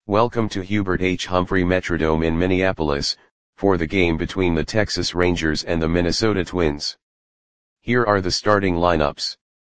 Welcome to Hubert H. Humphrey Metrodome in Minneapolis, for the game between the Texas Rangers and the Minnesota Twins. Here are the starting lineups.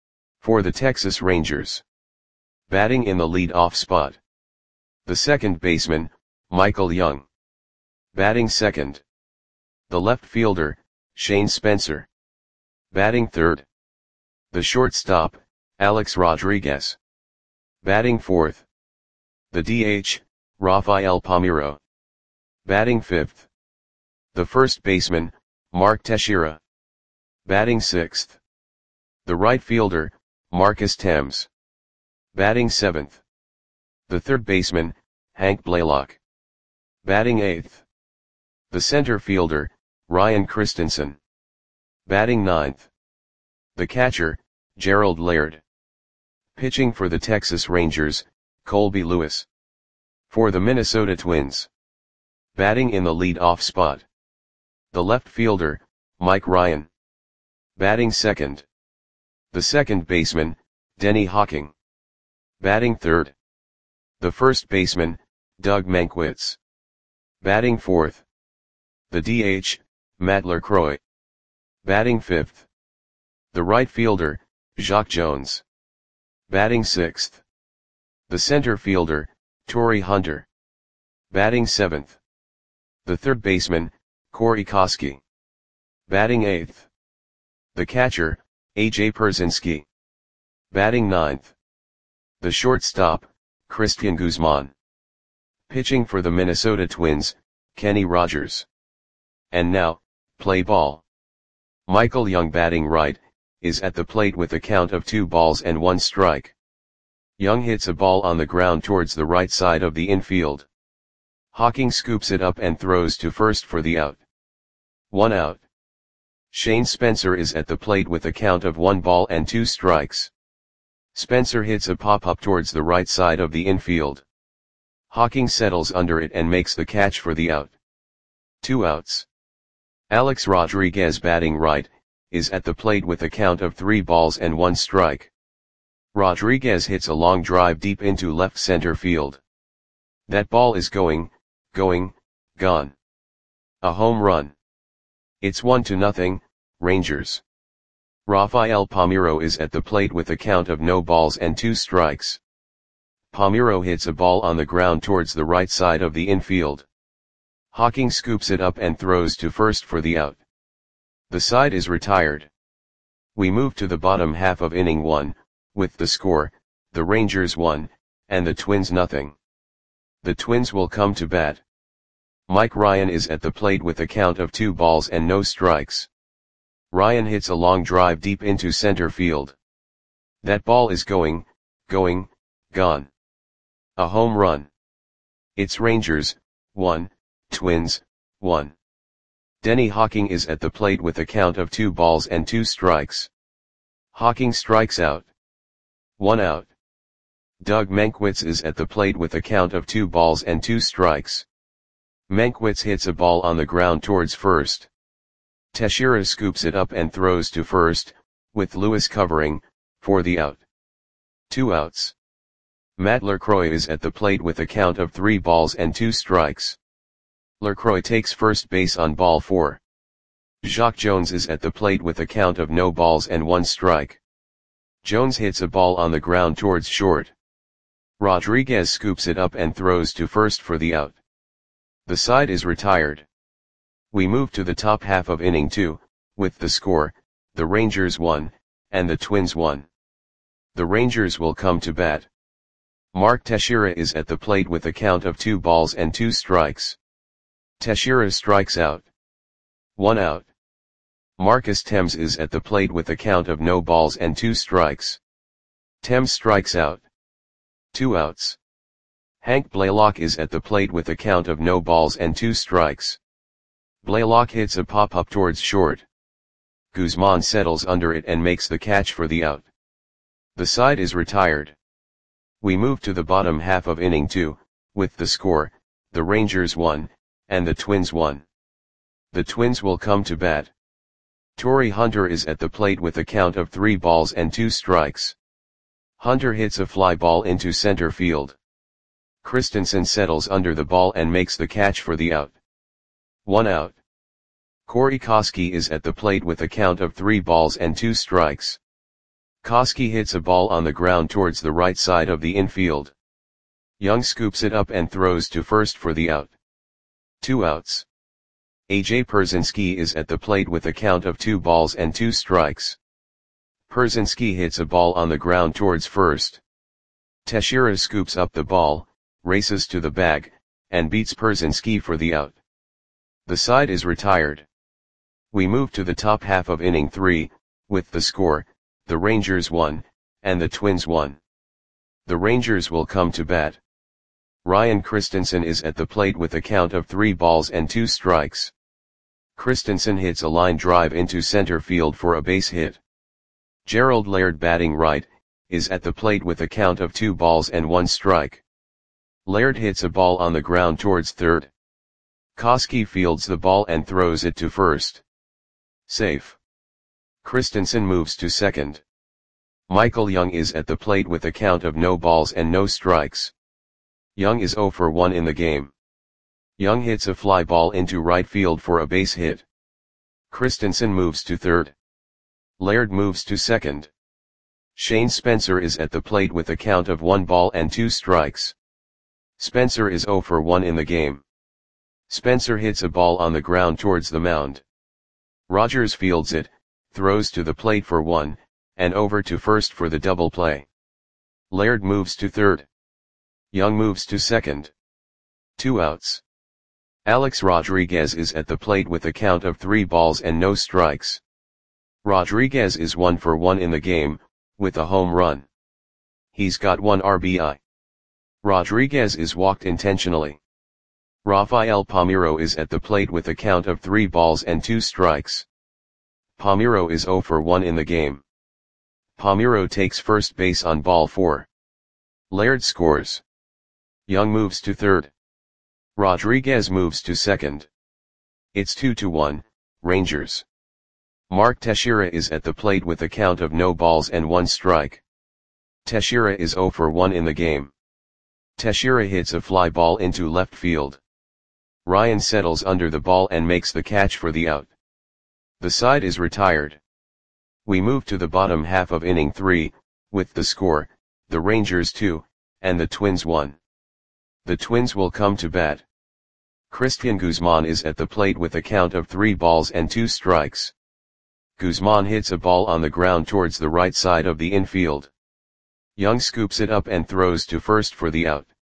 For the Texas Rangers. Batting in the lead-off spot. The second baseman, Michael Young. Batting second. The left fielder, Shane Spencer. Batting third. The shortstop, Alex Rodriguez. Batting fourth. The DH, Rafael Palmeiro. Batting fifth. The first baseman, Mark Teixeira. Batting sixth. The right fielder, Marcus Thames. Batting seventh. The third baseman, Hank Blaylock. Batting eighth. The center fielder, Ryan Christensen. Batting ninth. The catcher, Gerald Laird. Pitching for the Texas Rangers, Colby Lewis. For the Minnesota Twins. Batting in the lead-off spot. The left fielder, Mike Ryan. Batting second. The second baseman, Denny Hawking. Batting third. The first baseman, Doug Mankiewicz. Batting fourth. The DH, Matt LaCroix. Batting fifth. The right fielder, Jacque Jones. Batting sixth. The center fielder, Torii Hunter. Batting seventh. The third baseman, Corey Koskie. Batting eighth. The catcher, A.J. Pierzynski. Batting ninth. The shortstop, Cristian Guzman. Pitching for the Minnesota Twins, Kenny Rogers. And now, play ball. Michael Young batting right, is at the plate with a count of 2 balls and 1 strike. Young hits a ball on the ground towards the right side of the infield. Hawking scoops it up and throws to first for the out. 1 out. Shane Spencer is at the plate with a count of 1 ball and 2 strikes. Spencer hits a pop-up towards the right side of the infield. Hawking settles under it and makes the catch for the out. 2 outs. Alex Rodriguez batting right, is at the plate with a count of 3 balls and 1 strike. Rodriguez hits a long drive deep into left center field. That ball is gone. A home run. It's 1-0, Rangers. Rafael Palmeiro is at the plate with a count of no balls and 2 strikes. Palmeiro hits a ball on the ground towards the right side of the infield. Hawking scoops it up and throws to first for the out. The side is retired. We move to the bottom half of inning 1, with the score, the Rangers 1, and the Twins 0. The Twins will come to bat. Mike Ryan is at the plate with a count of 2 balls and no strikes. Ryan hits a long drive deep into center field. That ball is gone. A home run. It's Rangers 1, Twins 1. Denny Hawking is at the plate with a count of 2 balls and 2 strikes. Hawking strikes out. 1 out. Doug Mankiewicz is at the plate with a count of 2 balls and 2 strikes. Mankiewicz hits a ball on the ground towards first. Teixeira scoops it up and throws to first, with Lewis covering, for the out. 2 outs. Matt LaCroix is at the plate with a count of 3 balls and 2 strikes. LaCroix takes first base on ball 4. Jacque Jones is at the plate with a count of no balls and 1 strike. Jones hits a ball on the ground towards short. Rodriguez scoops it up and throws to first for the out. The side is retired. We move to the top half of inning 2, with the score, the Rangers 1, and the Twins 1. The Rangers will come to bat. Mark Teixeira is at the plate with a count of 2 balls and 2 strikes. Teixeira strikes out. 1 out. Marcus Thames is at the plate with a count of no balls and 2 strikes. Thames strikes out. 2 outs. Hank Blaylock is at the plate with a count of no balls and 2 strikes. Blaylock hits a pop-up towards short. Guzman settles under it and makes the catch for the out. The side is retired. We move to the bottom half of inning 2, with the score, the Rangers 1, and the Twins 1. The Twins will come to bat. Torii Hunter is at the plate with a count of 3 balls and 2 strikes. Hunter hits a fly ball into center field. Christensen settles under the ball and makes the catch for the out. 1 out. Corey Koski is at the plate with a count of 3 balls and 2 strikes. Koski hits a ball on the ground towards the right side of the infield. Young scoops it up and throws to first for the out. 2 outs. AJ Pierzynski is at the plate with a count of 2 balls and 2 strikes. Pierzynski hits a ball on the ground towards first. Teixeira scoops up the ball, races to the bag, and beats Pierzynski for the out. The side is retired. We move to the top half of inning 3, with the score, the Rangers 1, and the Twins 1. The Rangers will come to bat. Ryan Christensen is at the plate with a count of 3 balls and 2 strikes. Christensen hits a line drive into center field for a base hit. Gerald Laird, batting right, is at the plate with a count of 2 balls and 1 strike. Laird hits a ball on the ground towards third. Koski fields the ball and throws it to first. Safe. Christensen moves to second. Michael Young is at the plate with a count of no balls and no strikes. Young is 0 for 1 in the game. Young hits a fly ball into right field for a base hit. Christensen moves to third. Laird moves to second. Shane Spencer is at the plate with a count of 1 ball and 2 strikes. Spencer is 0 for 1 in the game. Spencer hits a ball on the ground towards the mound. Rogers fields it, throws to the plate for 1, and over to first for the double play. Laird moves to third. Young moves to second. 2 outs. Alex Rodriguez is at the plate with a count of 3 balls and no strikes. Rodriguez is 1 for 1 in the game, with a home run. He's got 1 RBI. Rodriguez is walked intentionally. Rafael Palmeiro is at the plate with a count of 3 balls and 2 strikes. Palmeiro is 0 for 1 in the game. Palmeiro takes first base on ball 4. Laird scores. Young moves to third. Rodriguez moves to second. It's 2-1, Rangers. Mark Teixeira is at the plate with a count of no balls and 1 strike. Teixeira is 0 for 1 in the game. Teixeira hits a fly ball into left field. Ryan settles under the ball and makes the catch for the out. The side is retired. We move to the bottom half of inning 3, with the score, the Rangers 2, and the Twins 1. The Twins will come to bat. Christian Guzman is at the plate with a count of 3 balls and 2 strikes. Guzman hits a ball on the ground towards the right side of the infield. Young scoops it up and throws to first for the out.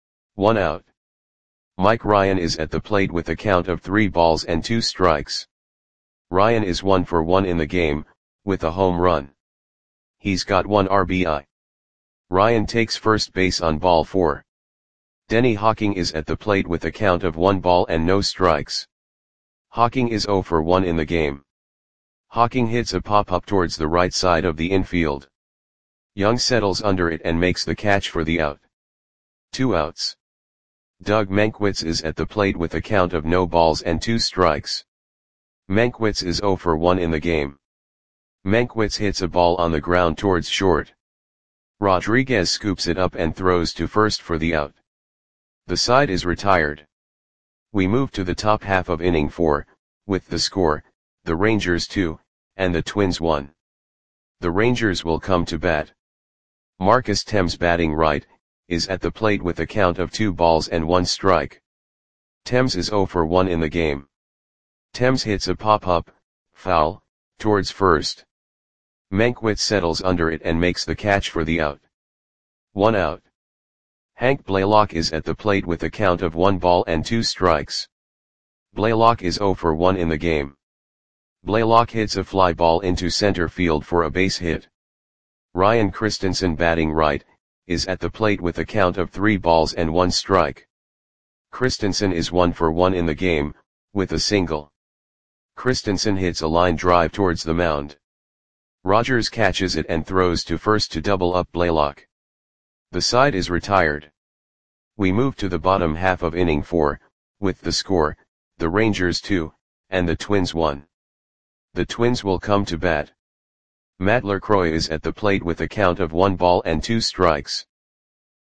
1 out. Mike Ryan is at the plate with a count of 3 balls and 2 strikes. Ryan is 1 for 1 in the game, with a home run. He's got 1 RBI. Ryan takes first base on ball 4. Denny Hawking is at the plate with a count of 1 ball and no strikes. Hawking is 0 for 1 in the game. Hawking hits a pop-up towards the right side of the infield. Young settles under it and makes the catch for the out. 2 outs. Doug Mankiewicz is at the plate with a count of no balls and 2 strikes. Mankiewicz is 0 for 1 in the game. Mankiewicz hits a ball on the ground towards short. Rodriguez scoops it up and throws to first for the out. The side is retired. We move to the top half of inning 4, with the score, the Rangers 2, and the Twins 1. The Rangers will come to bat. Marcus Thames, batting right, is at the plate with a count of 2 balls and 1 strike. Thames is 0 for 1 in the game. Thames hits a pop-up, foul, towards first. Mankiewicz settles under it and makes the catch for the out. 1 out. Hank Blaylock is at the plate with a count of 1 ball and 2 strikes. Blaylock is 0 for 1 in the game. Blaylock hits a fly ball into center field for a base hit. Ryan Christensen, batting right, is at the plate with a count of 3 balls and 1 strike. Christensen is 1 for 1 in the game, with a single. Christensen hits a line drive towards the mound. Rogers catches it and throws to first to double up Blaylock. The side is retired. We move to the bottom half of inning 4, with the score, the Rangers 2, and the Twins 1. The Twins will come to bat. Matt LaCroix is at the plate with a count of 1 ball and 2 strikes.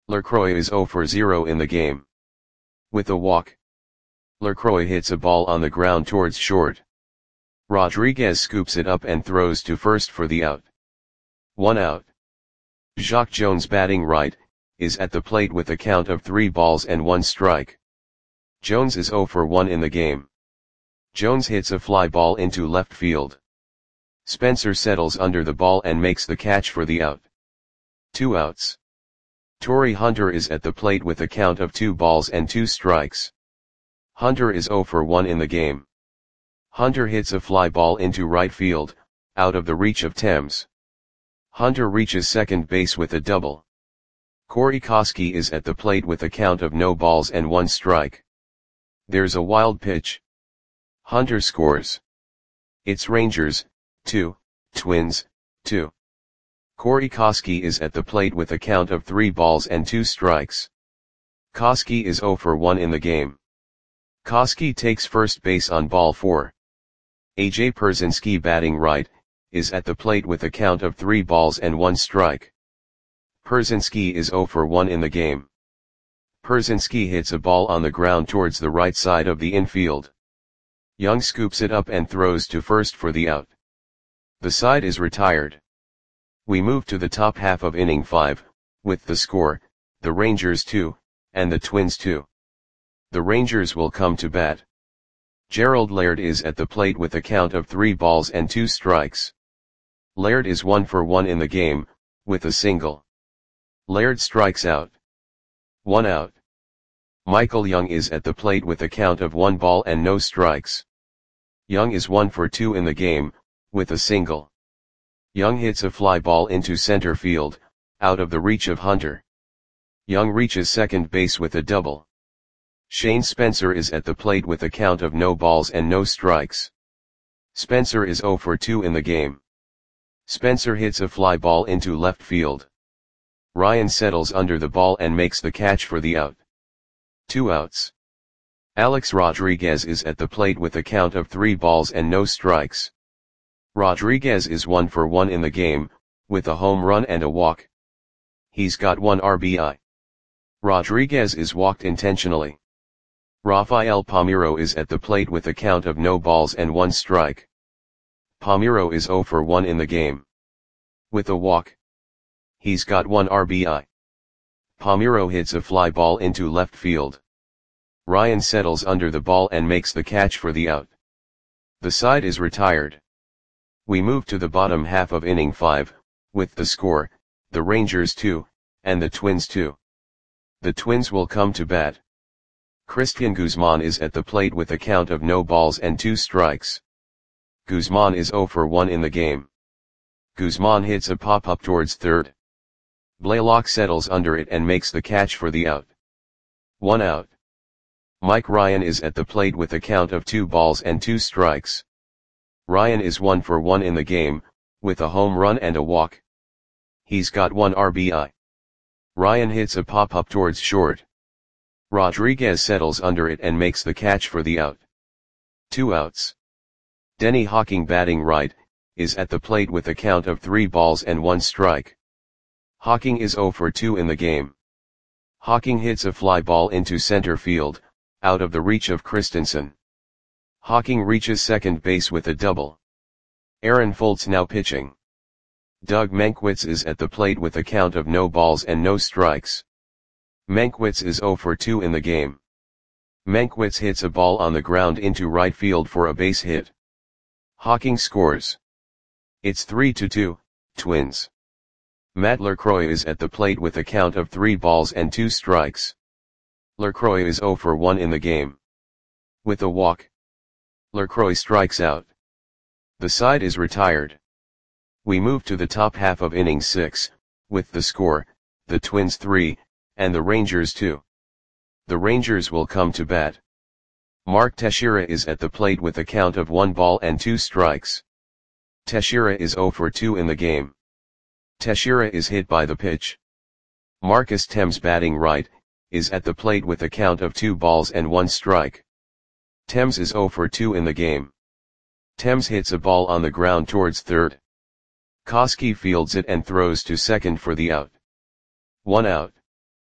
LaCroix is 0 for 0 in the game. With a walk, LaCroix hits a ball on the ground towards short. Rodriguez scoops it up and throws to first for the out. 1 out. Jacque Jones, batting right, is at the plate with a count of 3 balls and 1 strike. Jones is 0 for 1 in the game. Jones hits a fly ball into left field. Spencer settles under the ball and makes the catch for the out. 2 outs. Torii Hunter is at the plate with a count of 2 balls and 2 strikes. Hunter is 0 for 1 in the game. Hunter hits a fly ball into right field, out of the reach of Thames. Hunter reaches second base with a double. Corey Koskie is at the plate with a count of no balls and 1 strike. There's a wild pitch. Hunter scores. It's Rangers, 2, Twins, 2. Corey Koskie is at the plate with a count of 3 balls and 2 strikes. Koskie is 0 for 1 in the game. Koskie takes first base on ball 4. AJ Pierzynski, batting right, is at the plate with a count of 3 balls and 1 strike. Pierzynski is 0 for 1 in the game. Pierzynski hits a ball on the ground towards the right side of the infield. Young scoops it up and throws to first for the out. The side is retired. We move to the top half of inning 5, with the score, the Rangers 2, and the Twins 2. The Rangers will come to bat. Gerald Laird is at the plate with a count of 3 balls and 2 strikes. Laird is 1 for 1 in the game, with a single. Laird strikes out. 1 out. Michael Young is at the plate with a count of 1 ball and no strikes. Young is 1 for 2 in the game, with a single. Young hits a fly ball into center field, out of the reach of Hunter. Young reaches second base with a double. Shane Spencer is at the plate with a count of no balls and no strikes. Spencer is 0 for 2 in the game. Spencer hits a fly ball into left field. Ryan settles under the ball and makes the catch for the out. 2 outs. Alex Rodriguez is at the plate with a count of 3 balls and no strikes. Rodriguez is 1 for 1 in the game, with a home run and a walk. He's got 1 RBI. Rodriguez is walked intentionally. Rafael Palmeiro is at the plate with a count of no balls and 1 strike. Palmeiro is 0 for 1 in the game. With a walk. He's got 1 RBI. Palmeiro hits a fly ball into left field. Ryan settles under the ball and makes the catch for the out. The side is retired. We move to the bottom half of inning 5, with the score, the Rangers 2, and the Twins 2. The Twins will come to bat. Christian Guzman is at the plate with a count of no balls and 2 strikes. Guzman is 0 for 1 in the game. Guzman hits a pop-up towards third. Blaylock settles under it and makes the catch for the out. 1 out. Mike Ryan is at the plate with a count of 2 balls and 2 strikes. Ryan is 1 for 1 in the game, with a home run and a walk. He's got 1 RBI. Ryan hits a pop-up towards short. Rodriguez settles under it and makes the catch for the out. 2 outs. Denny Hawking, batting right, is at the plate with a count of 3 balls and 1 strike. Hawking is 0 for 2 in the game. Hawking hits a fly ball into center field, out of the reach of Christensen. Hawking reaches second base with a double. Aaron Foltz now pitching. Doug Mankiewicz is at the plate with a count of no balls and no strikes. Mankiewicz is 0 for 2 in the game. Mankiewicz hits a ball on the ground into right field for a base hit. Hawking scores. It's 3-2, Twins. Matt LaCroix is at the plate with a count of 3 balls and 2 strikes. LaCroix is 0 for 1 in the game. With a walk, LaCroix strikes out. The side is retired. We move to the top half of inning 6, with the score, the Twins 3, and the Rangers 2. The Rangers will come to bat. Mark Teixeira is at the plate with a count of 1 ball and 2 strikes. Teixeira is 0 for 2 in the game. Teixeira is hit by the pitch. Marcus Thames, batting right, is at the plate with a count of 2 balls and 1 strike. Thames is 0 for 2 in the game. Thames hits a ball on the ground towards third. Koskie fields it and throws to second for the out. 1 out.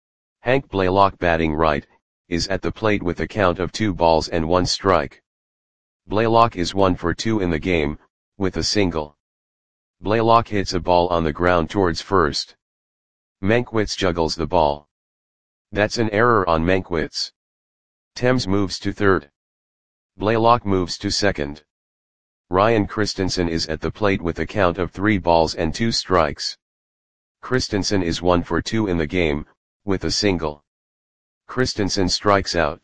Hank Blaylock batting right, is at the plate with a count of 2 balls and 1 strike. Blaylock is 1 for 2 in the game, with a single. Blaylock hits a ball on the ground towards first. Mankiewicz juggles the ball. That's an error on Mankiewicz. Thames moves to third. Blaylock moves to second. Ryan Christensen is at the plate with a count of 3 balls and 2 strikes. Christensen is 1 for 2 in the game, with a single. Christensen strikes out.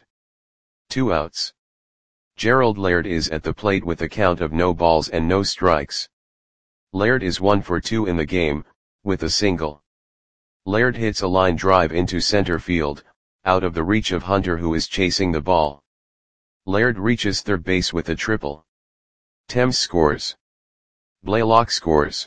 2 outs. Gerald Laird is at the plate with a count of no balls and no strikes. Laird is 1 for 2 in the game, with a single. Laird hits a line drive into center field, out of the reach of Hunter, who is chasing the ball. Laird reaches third base with a triple. Thames scores. Blaylock scores.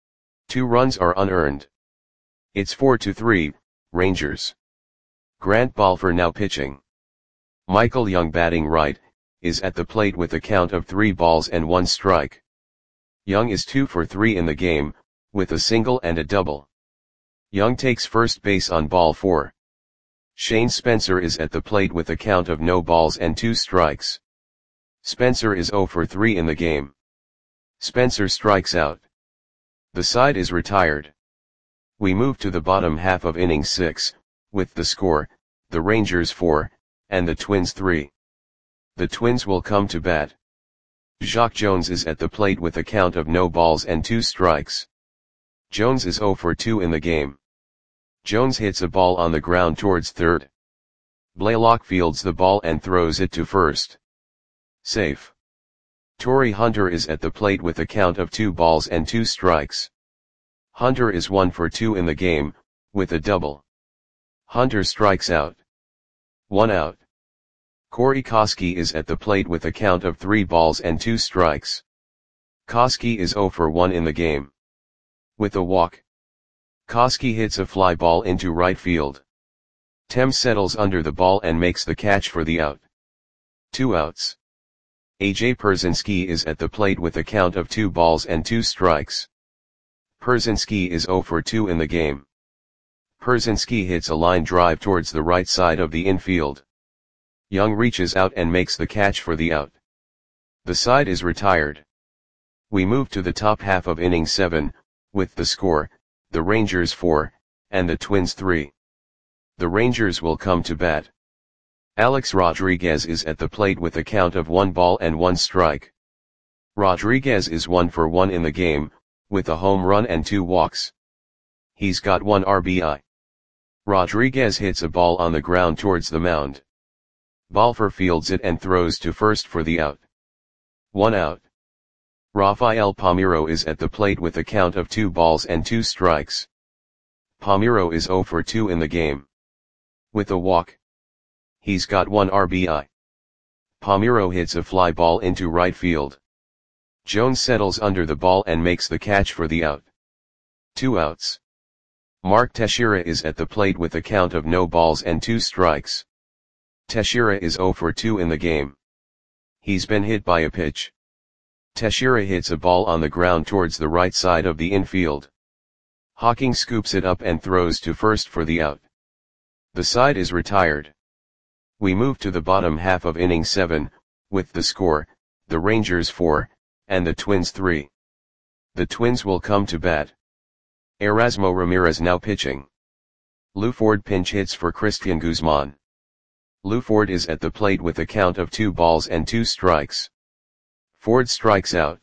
2 runs are unearned. It's 4-3, Rangers. Grant Balfour now pitching. Michael Young batting right, is at the plate with a count of 3 balls and 1 strike. Young is 2 for 3 in the game, with a single and a double. Young takes first base on ball 4. Shane Spencer is at the plate with a count of no balls and 2 strikes. Spencer is 0 for 3 in the game. Spencer strikes out. The side is retired. We move to the bottom half of inning 6, with the score, the Rangers 4, and the Twins 3. The Twins will come to bat. Jacque Jones is at the plate with a count of no balls and 2 strikes. Jones is 0 for 2 in the game. Jones hits a ball on the ground towards third. Blaylock fields the ball and throws it to first. Safe. Torii Hunter is at the plate with a count of 2 balls and 2 strikes. Hunter is 1 for 2 in the game, with a double. Hunter strikes out. 1 out. Corey Koskie is at the plate with a count of 3 balls and 2 strikes. Koskie is 0 for 1 in the game. With a walk. Koskie hits a fly ball into right field. Thames settles under the ball and makes the catch for the out. 2 outs. AJ Pierzynski is at the plate with a count of 2 balls and 2 strikes. Pierzynski is 0 for 2 in the game. Pierzynski hits a line drive towards the right side of the infield. Young reaches out and makes the catch for the out. The side is retired. We move to the top half of inning 7, with the score, the Rangers 4, and the Twins 3. The Rangers will come to bat. Alex Rodriguez is at the plate with a count of 1 ball and 1 strike. Rodriguez is 1 for 1 in the game, with a home run and 2 walks. He's got 1 RBI. Rodriguez hits a ball on the ground towards the mound. Balfour fields it and throws to first for the out. 1 out. Rafael Palmeiro is at the plate with a count of 2 balls and 2 strikes. Palmeiro is 0 for 2 in the game. With a walk. He's got 1 RBI. Palmeiro hits a fly ball into right field. Jones settles under the ball and makes the catch for the out. 2 outs. Mark Teixeira is at the plate with a count of no balls and 2 strikes. Teixeira is 0 for 2 in the game. He's been hit by a pitch. Teixeira hits a ball on the ground towards the right side of the infield. Hawking scoops it up and throws to first for the out. The side is retired. We move to the bottom half of inning 7, with the score, the Rangers 4, and the Twins 3. The Twins will come to bat. Erasmo Ramirez now pitching. Lou Ford pinch hits for Christian Guzman. Lou Ford is at the plate with a count of 2 balls and 2 strikes. Ford strikes out.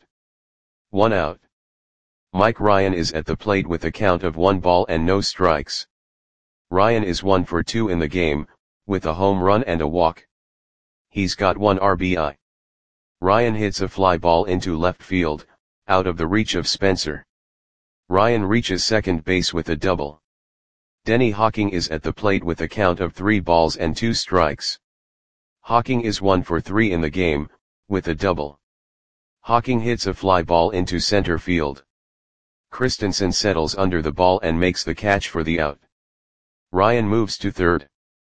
1 out. Mike Ryan is at the plate with a count of 1 ball and no strikes. Ryan is 1 for 2 in the game, with a home run and a walk. He's got 1 RBI. Ryan hits a fly ball into left field, out of the reach of Spencer. Ryan reaches second base with a double. Denny Hawking is at the plate with a count of 3 balls and 2 strikes. Hawking is 1 for 3 in the game, with a double. Hawking hits a fly ball into center field. Christensen settles under the ball and makes the catch for the out. Ryan moves to third.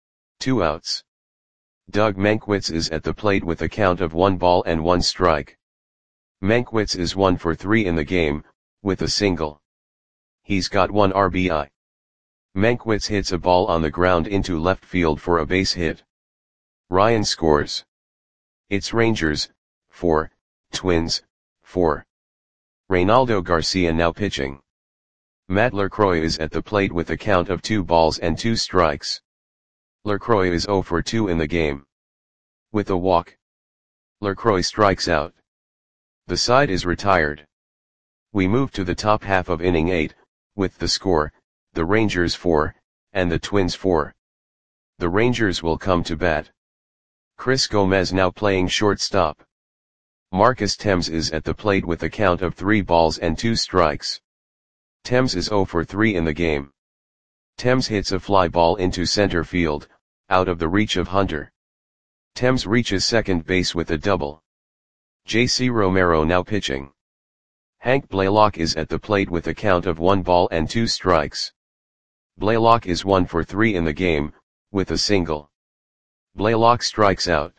2 outs. Doug Mankiewicz is at the plate with a count of 1 ball and 1 strike. Mankiewicz is 1 for 3 in the game, with a single. He's got 1 RBI. Mankiewicz hits a ball on the ground into left field for a base hit. Ryan scores. It's Rangers, 4, Twins, 4. Reynaldo Garcia now pitching. Matt LaCroix is at the plate with a count of 2 balls and 2 strikes. LaCroix is 0 for 2 in the game. With a walk, LaCroix strikes out. The side is retired. We move to the top half of inning 8, with the score, the Rangers 4, and the Twins 4. The Rangers will come to bat. Chris Gomez now playing shortstop. Marcus Thames is at the plate with a count of 3 balls and 2 strikes. Thames is 0 for 3 in the game. Thames hits a fly ball into center field, out of the reach of Hunter. Thames reaches second base with a double. J.C. Romero now pitching. Hank Blaylock is at the plate with a count of 1 ball and 2 strikes. Blaylock is 1 for 3 in the game, with a single. Blaylock strikes out.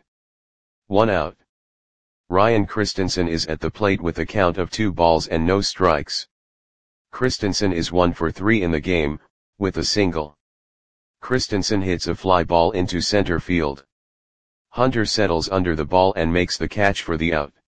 1 out. Ryan Christensen is at the plate with a count of 2 balls and no strikes. Christensen is 1 for 3 in the game, with a single. Christensen hits a fly ball into center field. Hunter settles under the ball and makes the catch for the out.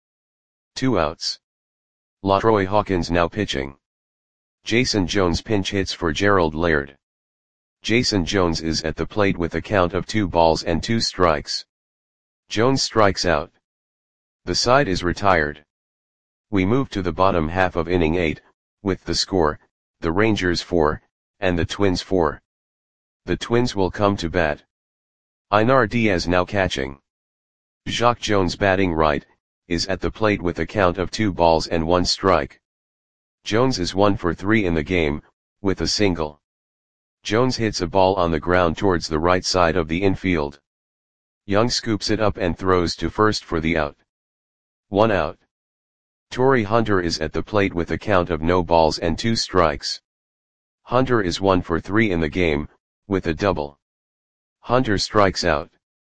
2 outs. LaTroy Hawkins now pitching. Jason Jones pinch hits for Gerald Laird. Jason Jones is at the plate with a count of 2 balls and 2 strikes. Jones strikes out. The side is retired. We move to the bottom half of inning 8, with the score, the Rangers 4, and the Twins 4. The Twins will come to bat. Einar Diaz now catching. Jacque Jones batting right, is at the plate with a count of 2 balls and 1 strike. Jones is 1 for 3 in the game, with a single. Jones hits a ball on the ground towards the right side of the infield. Young scoops it up and throws to first for the out. 1 out. Torii Hunter is at the plate with a count of no balls and 2 strikes. Hunter is 1 for 3 in the game, with a double. Hunter strikes out.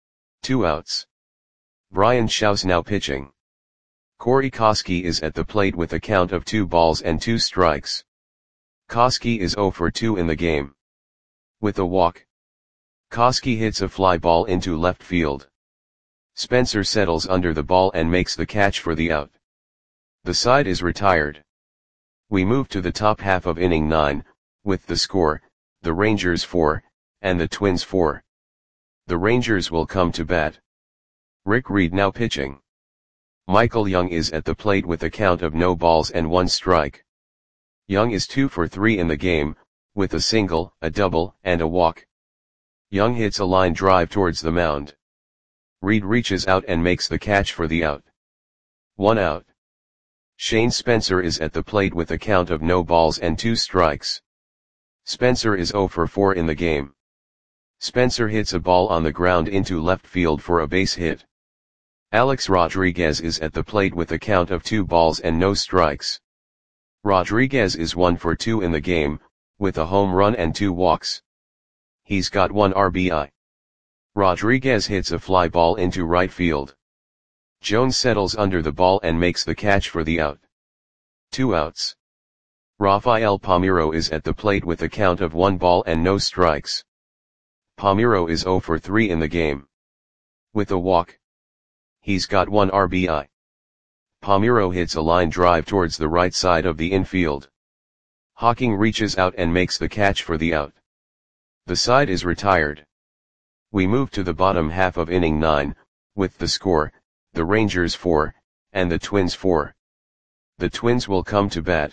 2 outs. Brian Shouse now pitching. Corey Koskie is at the plate with a count of 2 balls and 2 strikes. Koskie is 0 for 2 in the game. With a walk, Koskie hits a fly ball into left field. Spencer settles under the ball and makes the catch for the out. The side is retired. We move to the top half of inning 9, with the score, the Rangers 4, and the Twins 4. The Rangers will come to bat. Rick Reed now pitching. Michael Young is at the plate with a count of no balls and 1 strike. Young is 2 for 3 in the game, with a single, a double, and a walk. Young hits a line drive towards the mound. Reed reaches out and makes the catch for the out. 1 out. Shane Spencer is at the plate with a count of no balls and 2 strikes. Spencer is 0 for 4 in the game. Spencer hits a ball on the ground into left field for a base hit. Alex Rodriguez is at the plate with a count of 2 balls and no strikes. Rodriguez is 1 for 2 in the game, with a home run and 2 walks. He's got 1 RBI. Rodriguez hits a fly ball into right field. Jones settles under the ball and makes the catch for the out. 2 outs. Rafael Palmeiro is at the plate with a count of 1 ball and no strikes. Palmeiro is 0 for 3 in the game. With a walk, he's got 1 RBI. Palmeiro hits a line drive towards the right side of the infield. Hawking reaches out and makes the catch for the out. The side is retired. We move to the bottom half of inning 9, with the score, the Rangers 4, and the Twins 4. The Twins will come to bat.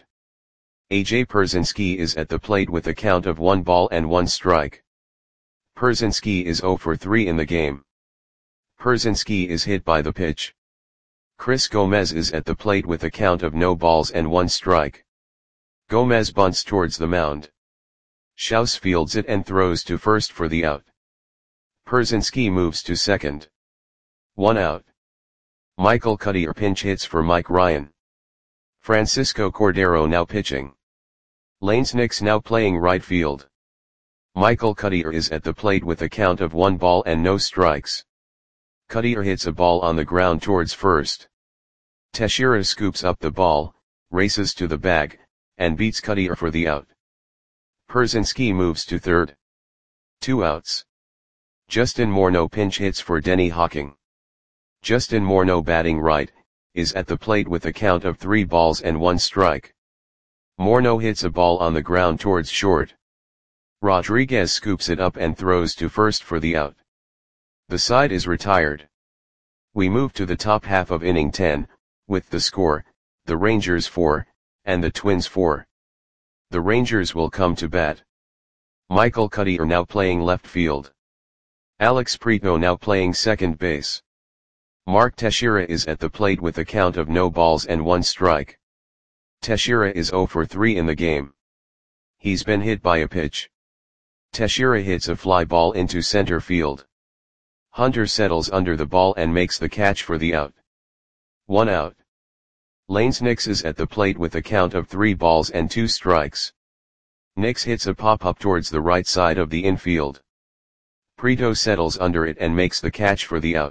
AJ Pierzynski is at the plate with a count of 1 ball and 1 strike. Pierzynski is 0 for 3 in the game. Pierzynski is hit by the pitch. Chris Gomez is at the plate with a count of no balls and 1 strike. Gomez bunts towards the mound. Shouse fields it and throws to first for the out. Pierzynski moves to second. 1 out. Michael Cuddyer pinch hits for Mike Ryan. Francisco Cordero now pitching. Lane Snicks now playing right field. Michael Cuddyer is at the plate with a count of 1 ball and no strikes. Cuddyer hits a ball on the ground towards first. Teixeira scoops up the ball, races to the bag, and beats Cuddyer for the out. Pierzynski moves to third. 2 outs. Justin Morneau pinch hits for Denny Hawking. Justin Morneau, batting right, is at the plate with a count of 3 balls and 1 strike. Morneau hits a ball on the ground towards short. Rodriguez scoops it up and throws to first for the out. The side is retired. We move to the top half of inning 10, with the score, the Rangers 4, and the Twins 4. The Rangers will come to bat. Michael Cuddyer now playing left field. Alex Prieto now playing second base. Mark Teixeira is at the plate with a count of no balls and 1 strike. Teixeira is 0 for 3 in the game. He's been hit by a pitch. Teixeira hits a fly ball into center field. Hunter settles under the ball and makes the catch for the out. 1 out. Lanes Nix is at the plate with a count of 3 balls and 2 strikes. Nix hits a pop-up towards the right side of the infield. Prieto settles under it and makes the catch for the out.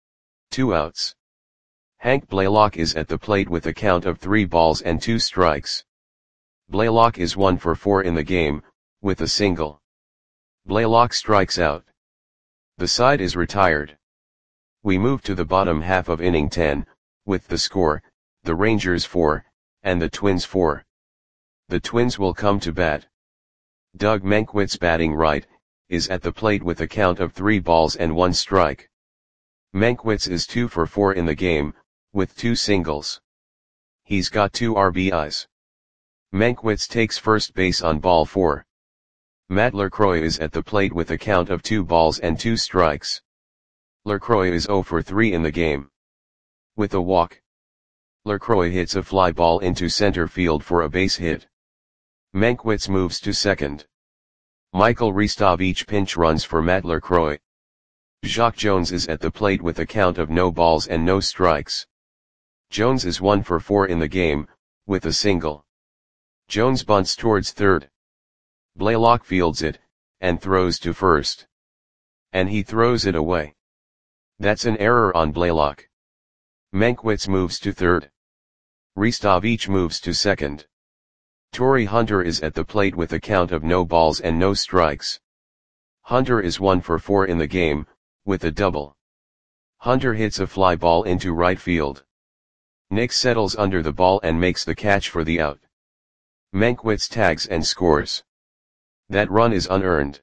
2 outs. Hank Blaylock is at the plate with a count of 3 balls and 2 strikes. Blaylock is 1 for 4 in the game, with a single. Blaylock strikes out. The side is retired. We move to the bottom half of inning 10, with the score, the Rangers 4, and the Twins 4. The Twins will come to bat. Doug Mankiewicz, batting right, is at the plate with a count of 3 balls and 1 strike. Mankiewicz is 2 for 4 in the game, with 2 singles. He's got 2 RBIs. Mankiewicz takes first base on ball 4. Matt LaCroix is at the plate with a count of 2 balls and 2 strikes. LaCroix is 0 for 3 in the game. With a walk, LaCroix hits a fly ball into center field for a base hit. Mankiewicz moves to second. Michael Ristovich pinch runs for Matt LaCroix. Jacque Jones is at the plate with a count of no balls and no strikes. Jones is 1 for 4 in the game, with a single. Jones bunts towards third. Blaylock fields it, and throws to first. And he throws it away. That's an error on Blaylock. Mankiewicz moves to third. Ristovich moves to second. Torii Hunter is at the plate with a count of no balls and no strikes. Hunter is 1 for 4 in the game, with a double. Hunter hits a fly ball into right field. Nix settles under the ball and makes the catch for the out. Mankiewicz tags and scores. That run is unearned.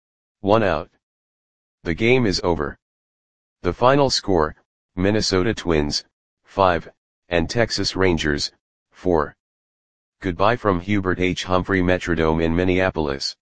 1 out. The game is over. The final score, Minnesota Twins, 5, and Texas Rangers, 4. Goodbye from Hubert H. Humphrey Metrodome in Minneapolis.